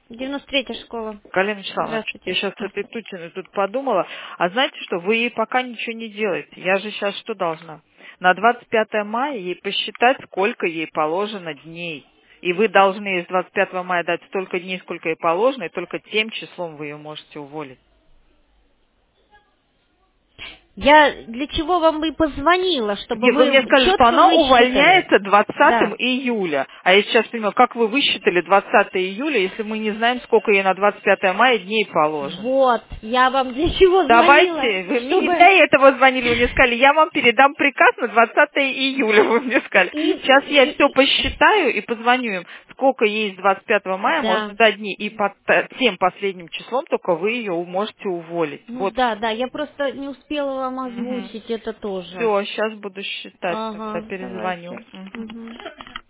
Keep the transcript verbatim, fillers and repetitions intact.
девяносто третья школа. Галина Вячеславовна, я Здравствуйте. сейчас с этой Тутиной тут подумала, а знаете что, вы ей пока ничего не делаете. Я же сейчас что должна? На двадцать пятое мая ей посчитать, сколько ей положено дней. И вы должны ей с двадцать пятого мая дать столько дней, сколько ей положено, и только тем числом вы ее можете уволить. Я для чего вам и позвонила, чтобы Нет, вы мне вы сказали, что четко она высчитали. увольняется двадцатого Да. июля. А я сейчас понимаю, как вы высчитали двадцатого июля, если мы не знаем, сколько ей на двадцать пятое мая дней положено? Вот, я вам для чего звонила, Давайте, вы мне не чтобы для этого звонили, вы мне сказали, я вам передам приказ на двадцатого июля, вы мне сказали. и, Сейчас я и- все и- посчитаю и позвоню им, сколько ей с двадцать пятого мая можно да. дать дней, и под т- тем последним числом только вы ее можете уволить. Ну Вот. да, да, я просто не успела вам озвучить это тоже. Все, сейчас буду считать, тогда Ага, перезвоню. давайте. Мгм. Мгм.